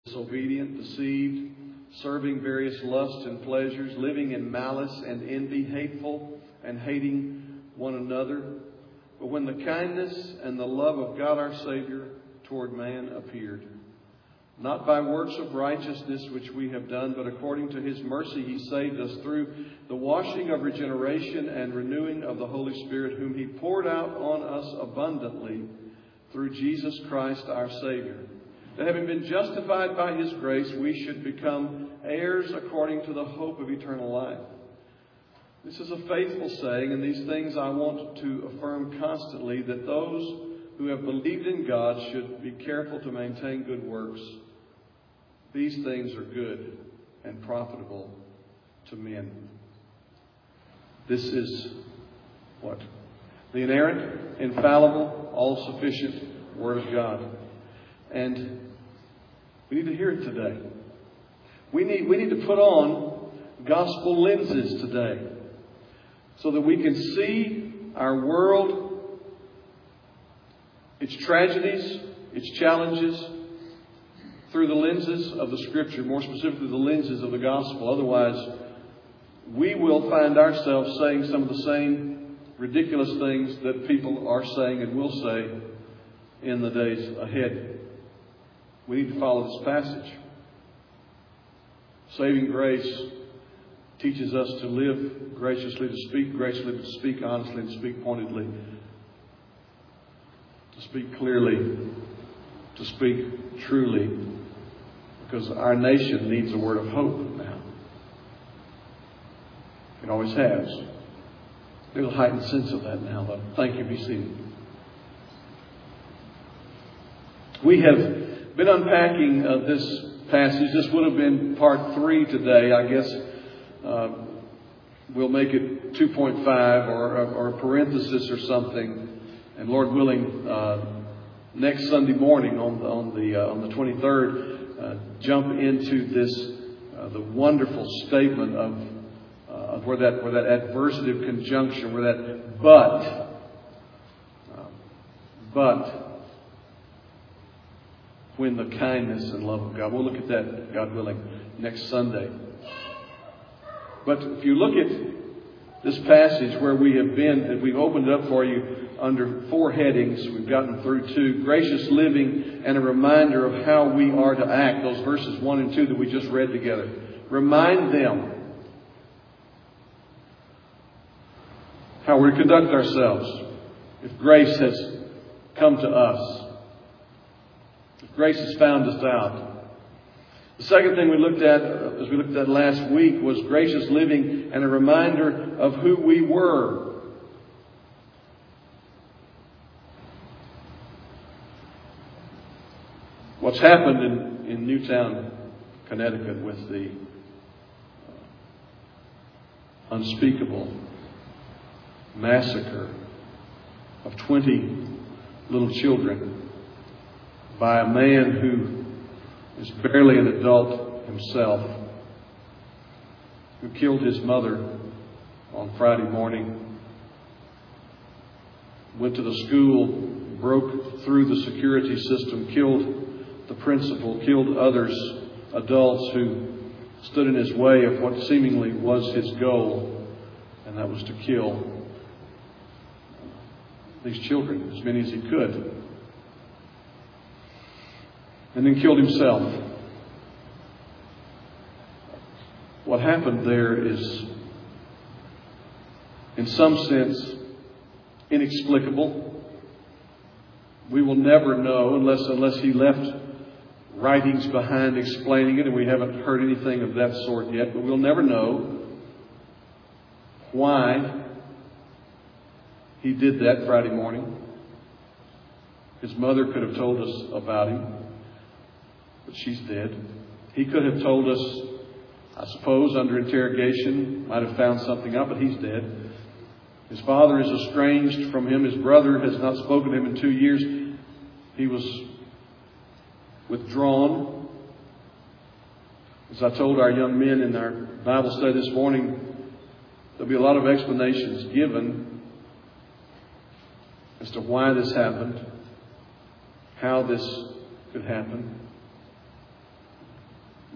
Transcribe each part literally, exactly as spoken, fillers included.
disobedient, deceived, serving various lusts and pleasures, living in malice and envy, hateful and hating one another. But when the kindness and the love of God our Savior toward man appeared, not by works of righteousness which we have done, but according to His mercy He saved us through the washing of regeneration and renewing of the Holy Spirit, whom He poured out on us abundantly through Jesus Christ our Savior, that having been justified by His grace, we should become heirs according to the hope of eternal life. This is a faithful saying, and these things I want to affirm constantly, that those who have believed in God should be careful to maintain good works. These things are good and profitable to men. This is what? The inerrant, infallible, all-sufficient Word of God. And we need to hear it today. We need, we need to put on gospel lenses today so that we can see our world, its tragedies, its challenges, through the lenses of the Scripture, more specifically the lenses of the gospel. Otherwise, we will find ourselves saying some of the same ridiculous things that people are saying and will say in the days ahead. We need to follow this passage. Saving grace teaches us to live graciously, to speak graciously, to speak honestly, to speak pointedly, to speak clearly, to speak truly, because our nation needs a word of hope now. It always has. There's a heightened sense of that now, though. Thank you. Be seated. We have been unpacking uh, this passage. This would have been part three today. I guess uh, we'll make it two point five or, or a parenthesis or something. And Lord willing, uh, next Sunday morning on the on the uh, on the twenty-third, uh, jump into this uh, the wonderful statement of uh, where that where that adversative conjunction, where that but uh, but. when the kindness and love of God. We'll look at that, God willing, next Sunday. But if you look at this passage where we have been, and we've opened it up for you under four headings. We've gotten through two: gracious living and a reminder of how we are to act. Those verses one and two that we just read together. Remind them how we're to conduct ourselves if grace has come to us. Grace has found us out. The second thing we looked at, as we looked at last week, was gracious living and a reminder of who we were. What's happened in, in Newtown, Connecticut with the uh, unspeakable massacre of twenty little children by a man who is barely an adult himself, who killed his mother on Friday morning, went to the school, broke through the security system, killed the principal, killed others, adults who stood in his way of what seemingly was his goal, and that was to kill these children, as many as he could. And then killed himself. What happened there is, in some sense, inexplicable. We will never know unless unless he left writings behind explaining it, and we haven't heard anything of that sort yet. But we'll never know why he did that Friday morning. His mother could have told us about him, but she's dead. He could have told us, I suppose, under interrogation, might have found something out, but he's dead. His father is estranged from him. His brother has not spoken to him in two years. He was withdrawn. As I told our young men in our Bible study this morning, there'll be a lot of explanations given as to why this happened, how this could happen.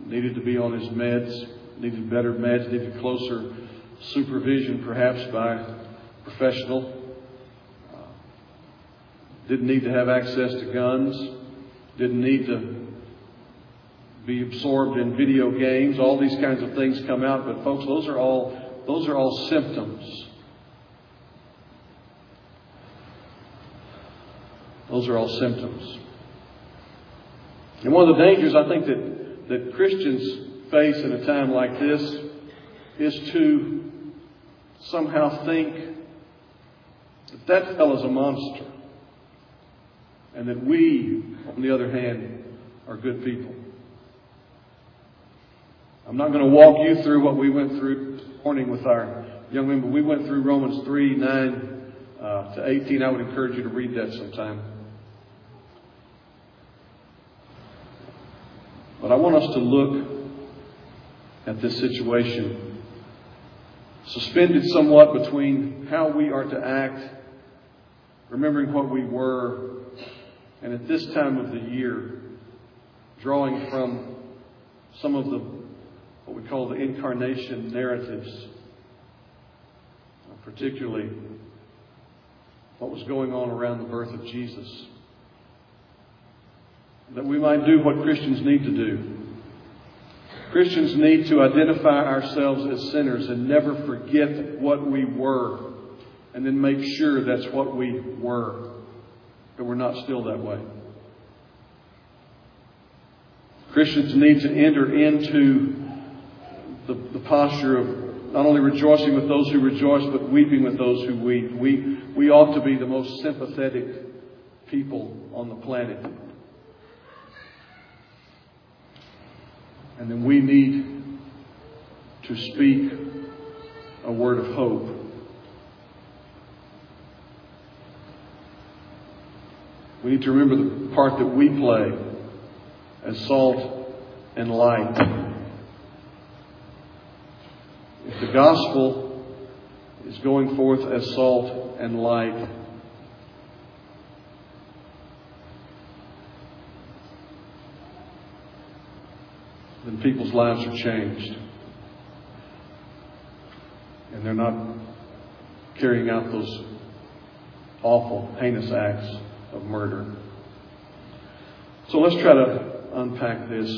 needed to be on his meds, needed better meds, needed closer supervision perhaps by a professional. Uh, didn't need to have access to guns. Didn't need to be absorbed in video games. All these kinds of things come out. But folks, those are all, those are all symptoms. Those are all symptoms. And one of the dangers I think that, that Christians face in a time like this is to somehow think that that fellow's a monster and that we, on the other hand, are good people. I'm not going to walk you through what we went through this morning with our young men, but we went through Romans three, nine uh, to eighteen. I would encourage you to read that sometime. But I want us to look at this situation, suspended somewhat between how we are to act, remembering what we were, and at this time of the year, drawing from some of the, what we call the incarnation narratives, particularly what was going on around the birth of Jesus, that we might do what Christians need to do. Christians need to identify ourselves as sinners and never forget what we were, and then make sure that's what we were, that we're not still that way. Christians need to enter into the, the posture of not only rejoicing with those who rejoice, but weeping with those who weep. We, we ought to be the most sympathetic people on the planet. And then we need to speak a word of hope. We need to remember the part that we play as salt and light. If the gospel is going forth as salt and light, then people's lives are changed. And they're not carrying out those awful, heinous acts of murder. So let's try to unpack this.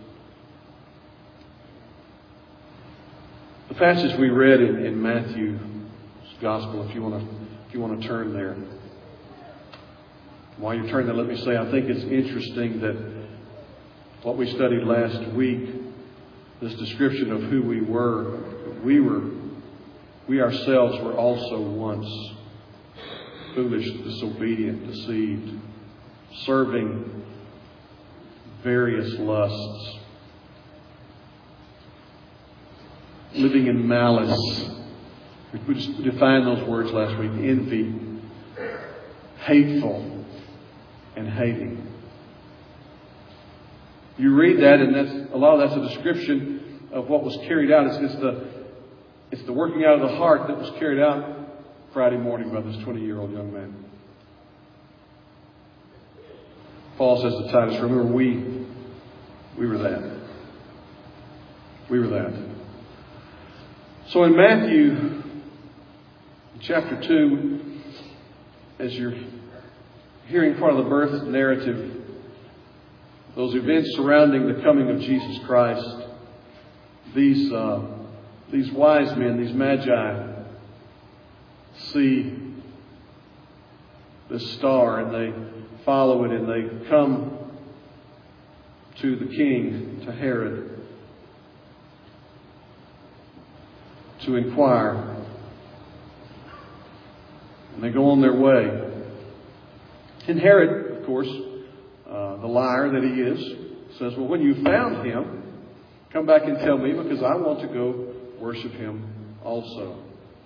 The passage we read in, in Matthew's Gospel, if you want to, if you want to turn there. While you turn there, let me say I think it's interesting that what we studied last week, this description of who we were, we were, we ourselves were also once foolish, disobedient, deceived, serving various lusts, living in malice. We just defined those words last week: envy, hateful, and hating. You read that, and that's a lot of that's a description of what was carried out. It's, it's the it's the working out of the heart that was carried out Friday morning by this twenty-year-old young man. Paul says to Titus, "Remember, we we were that. We were that." So in Matthew chapter two, as you're hearing part of the birth narrative, those events surrounding the coming of Jesus Christ, these uh, these wise men, these magi, see this star and they follow it and they come to the king, to Herod, to inquire. And they go on their way. And Herod, of course, Uh, the liar that he is, says, "Well, when you found him, come back and tell me, because I want to go worship him also."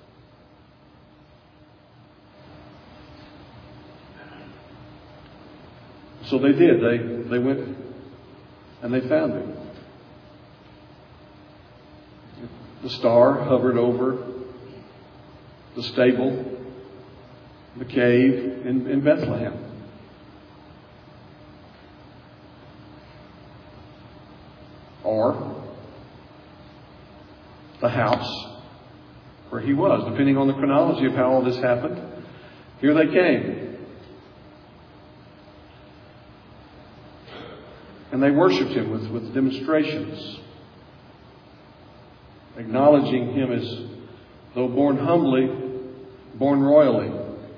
So they did. They they went and they found him. The star hovered over the stable, the cave in, in Bethlehem. or the house where he was, depending on the chronology of how all this happened. Here they came. And they worshipped him with, with demonstrations, acknowledging him as, though born humbly, born royally.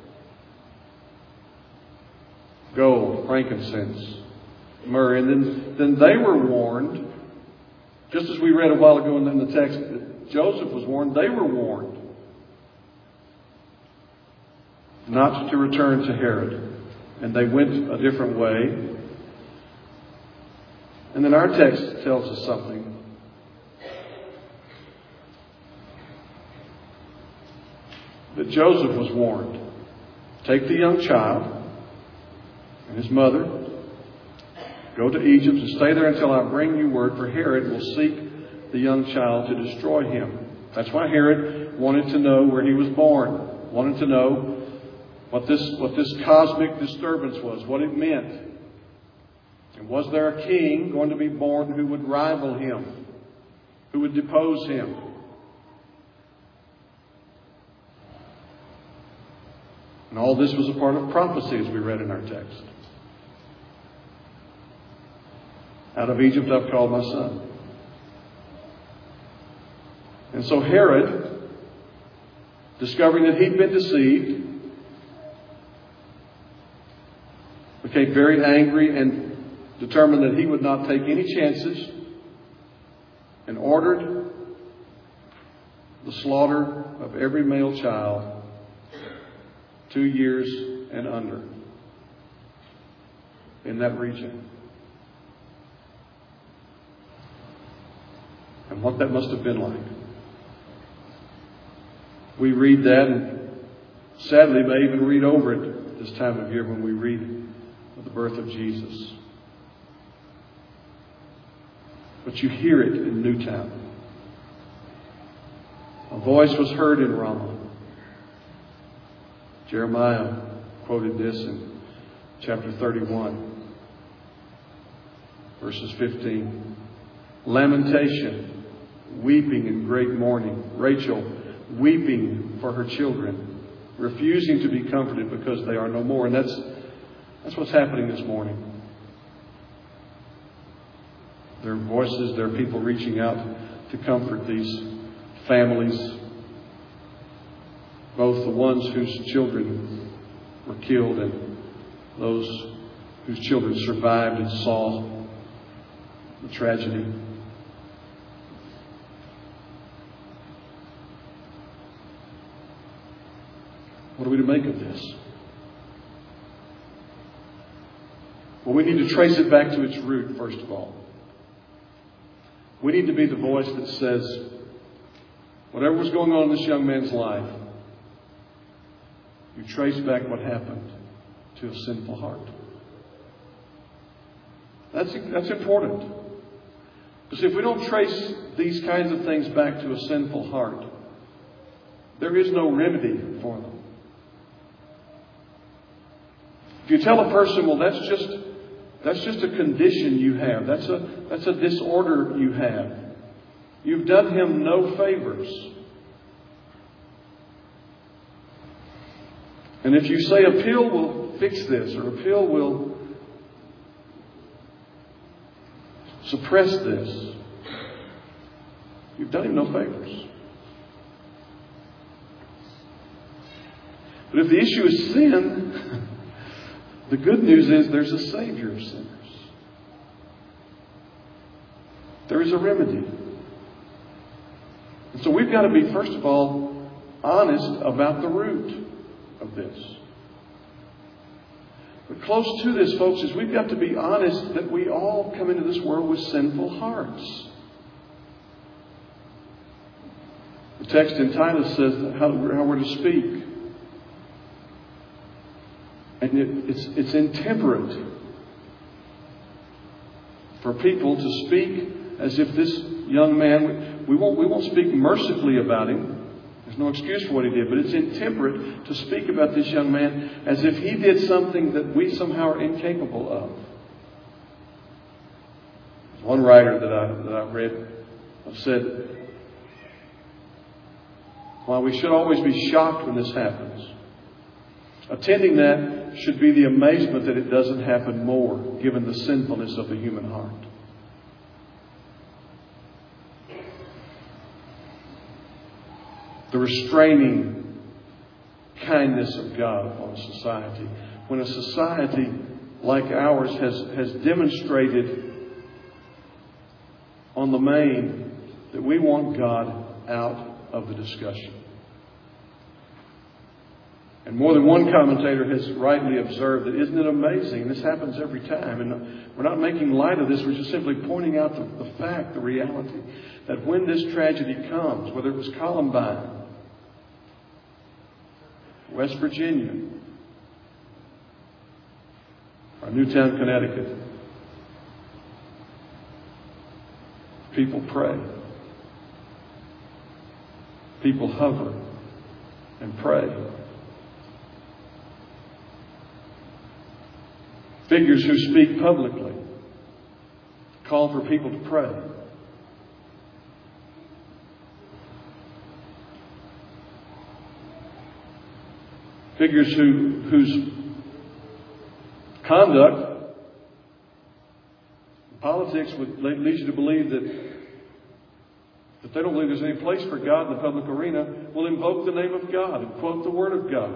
Gold, frankincense, myrrh. And then, then they were warned, just as we read a while ago in the text, that Joseph was warned, they were warned not to return to Herod. And they went a different way. And then our text tells us something. That Joseph was warned. Take the young child and his mother, go to Egypt and stay there until I bring you word, for Herod will seek the young child to destroy him. That's why Herod wanted to know where he was born. Wanted to know what this, what this cosmic disturbance was, what it meant. And was there a king going to be born who would rival him, who would depose him? And all this was a part of prophecy, as we read in our text. Out of Egypt I've called my son. And so Herod, discovering that he'd been deceived, became very angry and determined that he would not take any chances, and ordered the slaughter of every male child two years and under in that region. And what that must have been like. We read that, and sadly may even read over it this time of year when we read of the birth of Jesus. But you hear it in Newtown. A voice was heard in Ramah. Jeremiah quoted this in chapter thirty-one, verses fifteen. Lamentation, weeping in great mourning. Rachel weeping for her children, refusing to be comforted because they are no more. And that's, that's what's happening this morning. There are voices, there are people reaching out to comfort these families, both the ones whose children were killed and those whose children survived and saw the tragedy. What are we to make of this? Well, we need to trace it back to its root, first of all. We need to be the voice that says, whatever was going on in this young man's life, you trace back what happened to a sinful heart. That's, that's important. Because if we don't trace these kinds of things back to a sinful heart, there is no remedy for them. If you tell a person, well, that's just that's just a condition you have. That's a that's a disorder you have. You've done him no favors. And if you say a pill will fix this, or a pill will suppress this, you've done him no favors. But if the issue is sin, the good news is there's a Savior of sinners. There is a remedy. And so we've got to be, first of all, honest about the root of this. But close to this, folks, is we've got to be honest that we all come into this world with sinful hearts. The text in Titus says that how, how we're to speak. And it, it's, it's intemperate for people to speak as if this young man, we won't, we won't speak mercifully about him. There's no excuse for what he did, but it's intemperate to speak about this young man as if he did something that we somehow are incapable of. One writer that I that I read said, while we should always be shocked when this happens, attending that should be the amazement that it doesn't happen more, given the sinfulness of the human heart. The restraining kindness of God upon society. When a society like ours has, has demonstrated on the main that we want God out of the discussion. And more than one commentator has rightly observed that, isn't it amazing? This happens every time. And we're not making light of this. We're just simply pointing out the, the fact, the reality, that when this tragedy comes, whether it was Columbine, West Virginia, or Newtown, Connecticut, people pray. People hover and pray. Figures who speak publicly call for people to pray. Figures who, whose conduct, politics would lead you to believe that if they don't believe there's any place for God in the public arena, will invoke the name of God and quote the Word of God.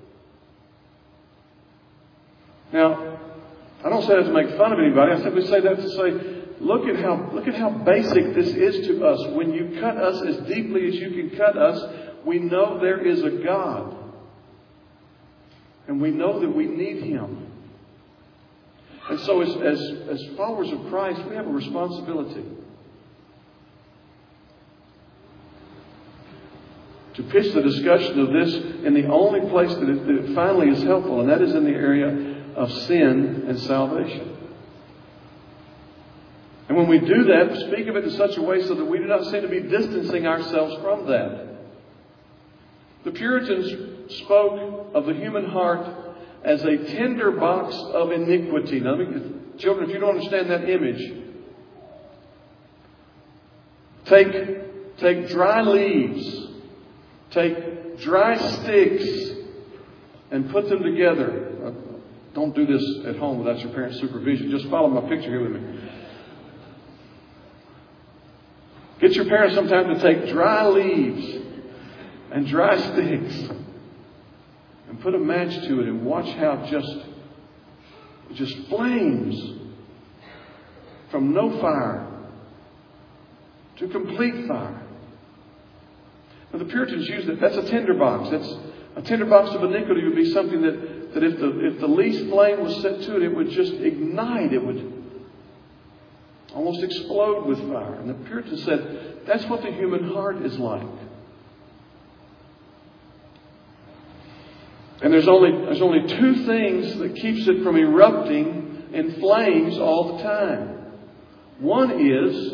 Now, I don't say that to make fun of anybody. I simply say that to say, look at how look at how basic this is to us. When you cut us as deeply as you can cut us, we know there is a God. And we know that we need Him. And so as, as, as followers of Christ, we have a responsibility to pitch the discussion of this in the only place that it, that it finally is helpful, and that is in the area of sin and salvation. And when we do that, speak of it in such a way so that we do not seem to be distancing ourselves from that. The Puritans spoke of the human heart as a tinder box of iniquity. Now, children, if you don't understand that image, take, take dry leaves, take dry sticks, and put them together. Don't do this at home without your parents' supervision. Just follow my picture here with me. Get your parents sometime to take dry leaves and dry sticks and put a match to it and watch how just, just flames from no fire to complete fire. Now the Puritans used it. That's a tinderbox. That's a tinderbox of iniquity would be something that, that if the if the least flame was set to it, it would just ignite. It would almost explode with fire. And the Puritans said that's what the human heart is like. And there's only there's only two things that keeps it from erupting in flames all the time. One is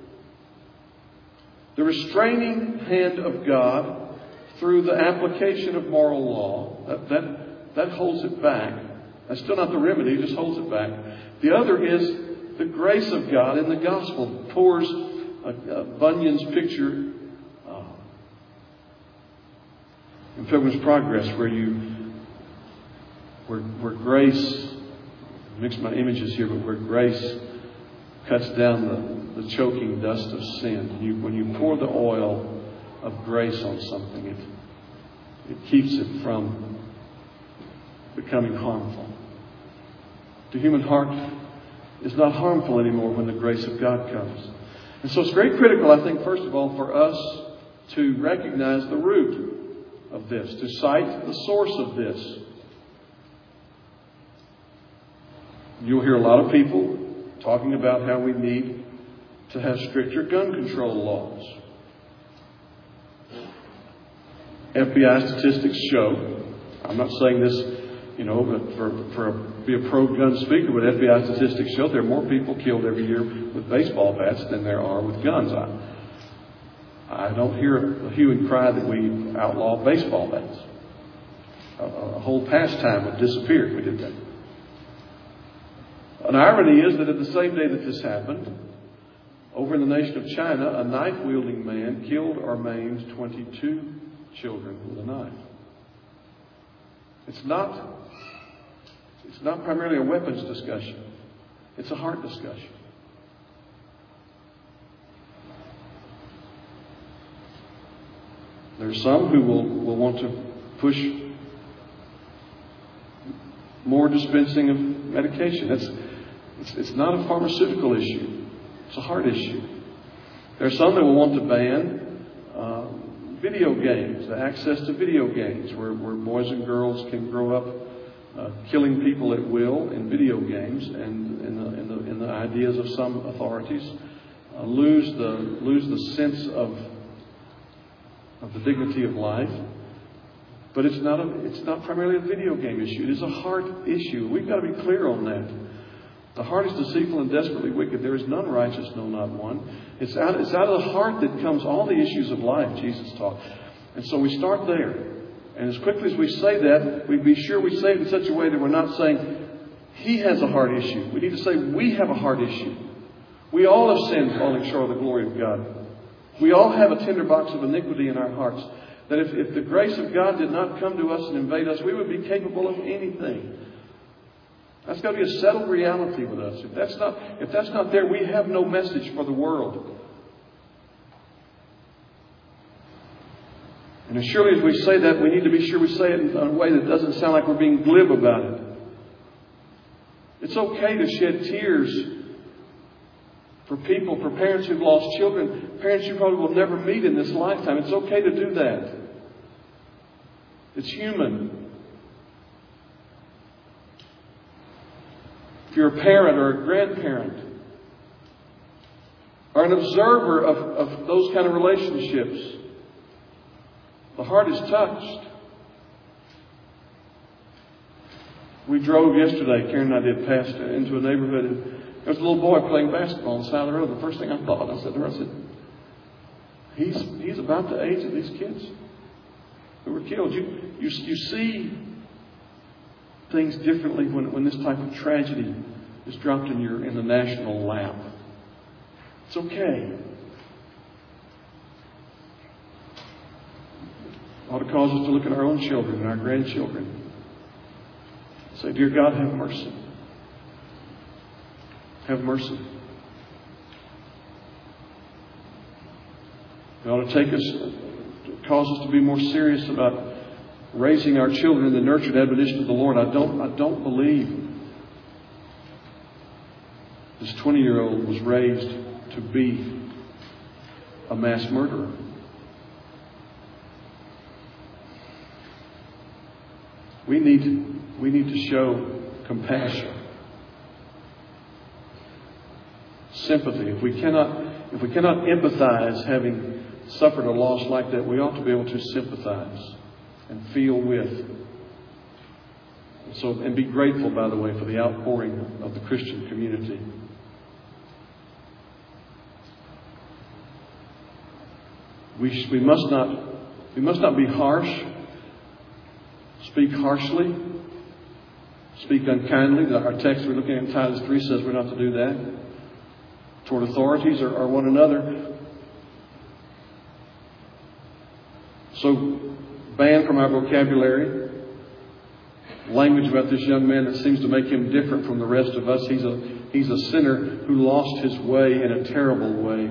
the restraining hand of God through the application of moral law. That, that, that holds it back. That's still not the remedy, it just holds it back. The other is the grace of God in the gospel. Pours a, a Bunyan's picture uh, in Pilgrim's Progress where you where, where grace, mix my images here, but where grace cuts down the, the choking dust of sin. You, when you pour the oil of grace on something, it, it keeps it from becoming harmful. The human heart is not harmful anymore when the grace of God comes. And so it's very critical, I think, first of all, for us to recognize the root of this, to cite the source of this. You'll hear a lot of people talking about how we need to have stricter gun control laws. F B I statistics show, I'm not saying this, you know, but for, for a, be a pro-gun speaker, but F B I statistics show there are more people killed every year with baseball bats than there are with guns. I, I don't hear a hue and cry that we outlaw baseball bats. A, a whole pastime would disappear if we did that. An irony is that at the same day that this happened, Over in the nation of China, a knife-wielding man killed or maimed twenty-two children with a knife. It's not, it's not primarily a weapons discussion. It's a heart discussion. There are some who will, will want to push more dispensing of medication. That's, it's, it's not a pharmaceutical issue. It's a heart issue. There are some that will want to ban uh, video games, the access to video games, where, where boys and girls can grow up uh, killing people at will in video games, and in the, in the, in the ideas of some authorities uh, lose the lose the sense of of the dignity of life. But it's not a, it's not primarily a video game issue. It is a heart issue. We've got to be clear on that. The heart is deceitful and desperately wicked. There is none righteous, no, not one. It's out, it's out of the heart that comes all the issues of life, Jesus taught. And so we start there. And as quickly as we say that, we be sure we say it in such a way that we're not saying, he has a heart issue. We need to say, we have a heart issue. We all have sinned, falling short of the glory of God. We all have a tinderbox of iniquity in our hearts. That if, if the grace of God did not come to us and invade us, we would be capable of anything. That's got to be a settled reality with us. If that's not, if that's not there, we have no message for the world. And as surely as we say that, we need to be sure we say it in a way that doesn't sound like we're being glib about it. It's okay to shed tears for people, for parents who've lost children, parents you probably will never meet in this lifetime. It's okay to do that. It's human. If you're a parent or a grandparent or an observer of, of those kind of relationships, the heart is touched. We drove yesterday, Karen and I did, past into a neighborhood, and there was a little boy playing basketball on the side of the road. The first thing I thought, I said to her, I said, he's, he's about the age of these kids who were killed. You, you, you see things differently when, when this type of tragedy is dropped in your in the national lap. It's okay. It ought to cause us to look at our own children and our grandchildren. Say, dear God, have mercy. Have mercy. It ought to take us, cause us to be more serious about raising our children in the nurture and admonition of the Lord. I don't, I don't believe this twenty-year-old was raised to be a mass murderer. We need, we need to show compassion, sympathy. If we cannot, if we cannot empathize, having suffered a loss like that, we ought to be able to sympathize and feel with. And so, and be grateful, by the way, for the outpouring of the Christian community. We, we must not, we must not be harsh, speak harshly, speak unkindly. Our text we're looking at in Titus three says we're not to do that toward authorities or, or one another. So, ban from our vocabulary language about this young man that seems to make him different from the rest of us. He's a he's a sinner who lost his way in a terrible way.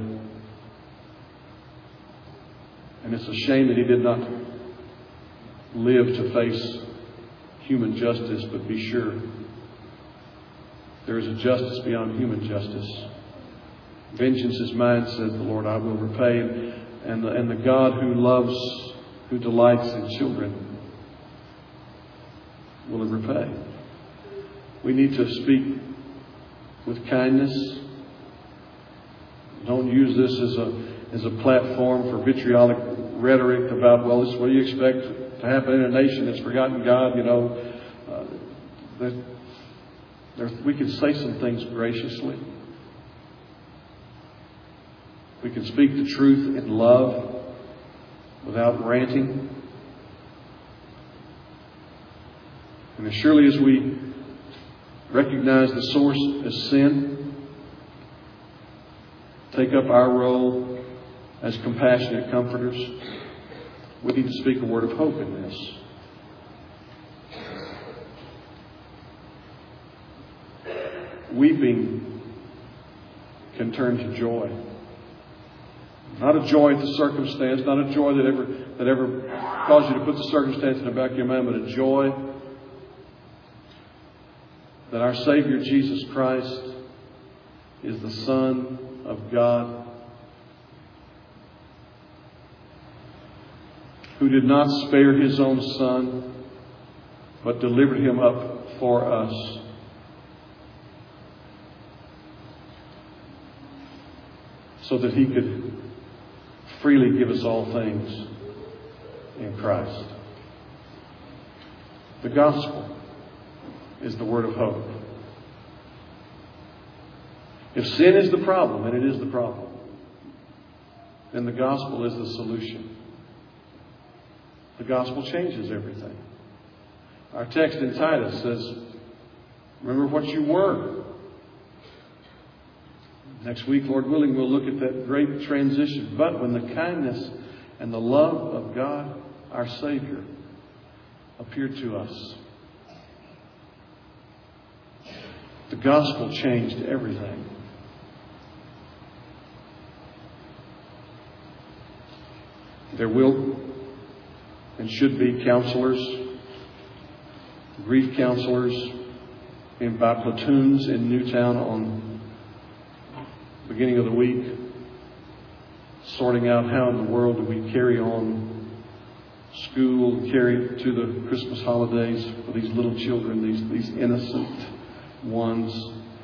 And it's a shame that he did not live to face human justice, but be sure there is a justice beyond human justice. Vengeance is mine, says the Lord, I will repay. And the, and the God who loves, who delights in children, will repay. We need to speak with kindness. Don't use this as a as a platform for vitriolic rhetoric about, well, this, what do you expect to happen in a nation that's forgotten God? You know, uh, that there, we can say some things graciously. We can speak the truth in love without ranting. And as surely as we recognize the source as sin, take take up our role as compassionate comforters. We need to speak a word of hope in this. Weeping can turn to joy. Not a joy at the circumstance, not a joy that ever that ever caused you to put the circumstance in the back of your mind, but a joy that our Savior Jesus Christ is the Son of God, who did not spare His own Son, but delivered Him up for us. So that He could freely give us all things in Christ. The gospel is the word of hope. If sin is the problem, and it is the problem, then the gospel is the solution. The gospel changes everything. Our text in Titus says, remember what you were. Next week, Lord willing, we'll look at that great transition. But when the kindness and the love of God, our Savior, appeared to us, the gospel changed everything. There will and should be counselors, grief counselors, in by platoons in Newtown on the beginning of the week, sorting out how in the world do we carry on school, carry to the Christmas holidays for these little children, these, these innocent ones.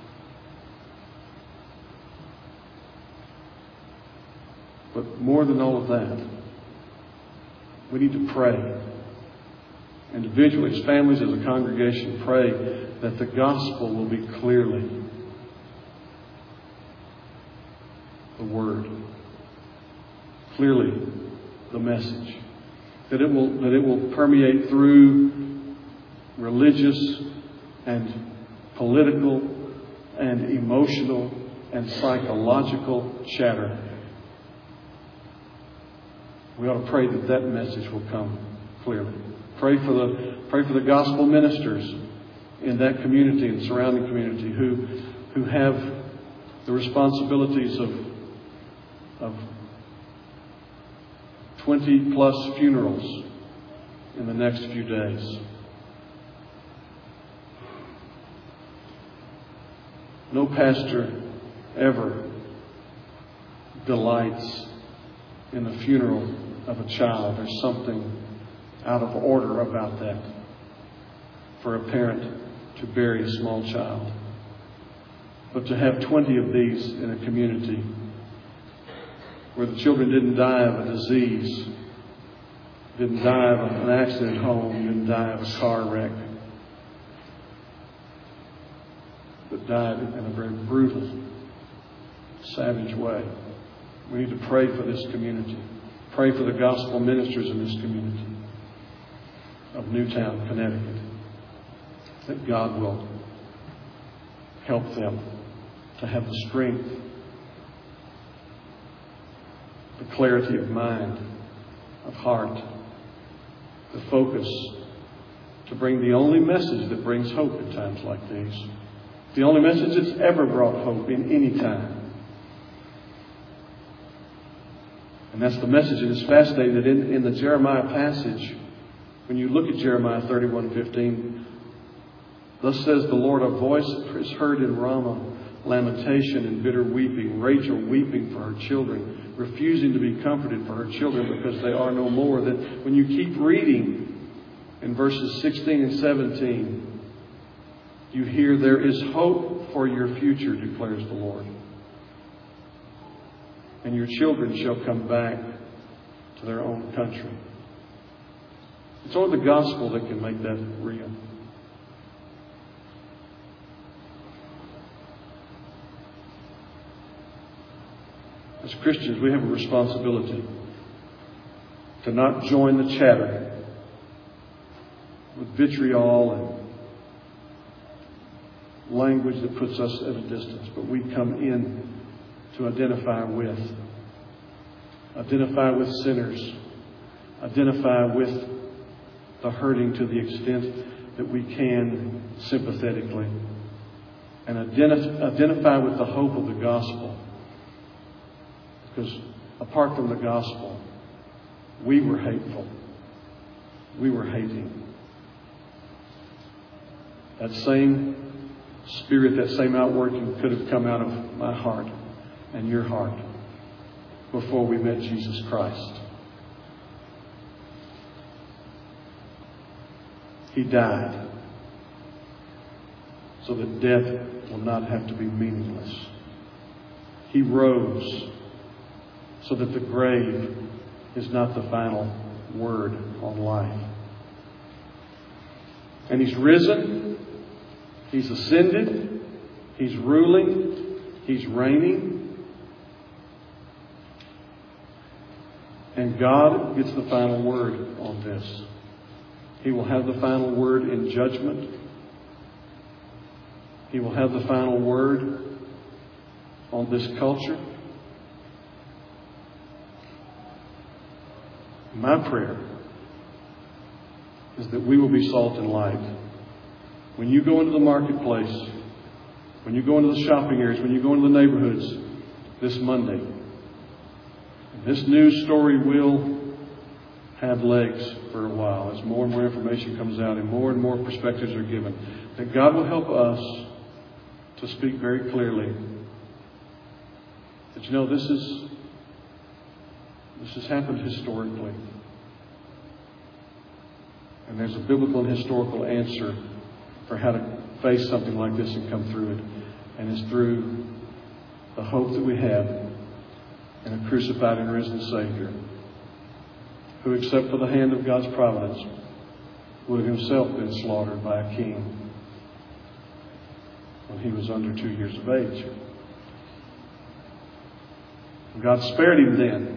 But more than all of that, we need to pray. Individually, as families, as a congregation, pray that the gospel will be clearly the word, clearly the message, that it will that it will permeate through religious and political and emotional and psychological chatter. We ought to pray that that message will come clearly. Pray for the pray for the gospel ministers in that community and surrounding community who who have the responsibilities of of twenty plus funerals in the next few days. No pastor ever delights in the funeral of a child. There's something out of order about that for a parent to bury a small child. But to have twenty of these in a community where the children didn't die of a disease, didn't die of an accident at home, didn't die of a car wreck, but died in a very brutal, savage way. We need to pray for this community. Pray for the gospel ministers in this community of Newtown, Connecticut, that God will help them to have the strength, the clarity of mind, of heart, the focus to bring the only message that brings hope in times like these. The only message that's ever brought hope in any time. And that's the message. And it's fascinating that in, in the Jeremiah passage, when you look at Jeremiah thirty-one fifteen, thus says the Lord, a voice is heard in Ramah, lamentation and bitter weeping, Rachel weeping for her children, refusing to be comforted for her children because they are no more. That when you keep reading in verses sixteen and seventeen, you hear there is hope for your future, declares the Lord. And your children shall come back to their own country. It's only the gospel that can make that real. As Christians, we have a responsibility to not join the chatter with vitriol and language that puts us at a distance, but we come in to identify with. Identify with sinners. Identify with the hurting to the extent that we can sympathetically. And identi- identify with the hope of the gospel. Because apart from the gospel, we were hateful. We were hating. That same spirit, that same outworking could have come out of my heart and your heart before we met Jesus Christ. He died so that death will not have to be meaningless. He rose so that the grave is not the final word on life. And He's risen. He's ascended. He's ruling. He's reigning. And God gets the final word on this. He will have the final word in judgment. He will have the final word on this culture. My prayer is that we will be salt and light. When you go into the marketplace, when you go into the shopping areas, when you go into the neighborhoods this Monday, this news story will have legs for a while as more and more information comes out and more and more perspectives are given. That God will help us to speak very clearly that, you know, this is this has happened historically. And there's a biblical and historical answer for how to face something like this and come through it. And it's through the hope that we have in a crucified and risen Savior, who, except for the hand of God's providence, would have himself been slaughtered by a king when he was under two years of age. God spared him then,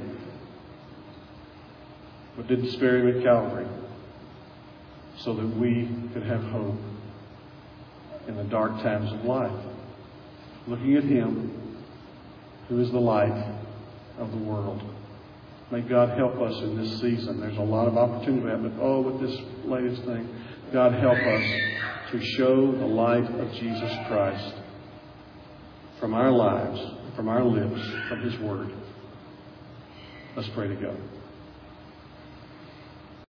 but didn't spare him at Calvary, so that we could have hope in the dark times of life. Looking at Him, who is the light of the world. May God help us in this season. There's a lot of opportunity, but oh, with this latest thing, God help us to show the light of Jesus Christ from our lives, from our lips, from His Word. Let's pray together.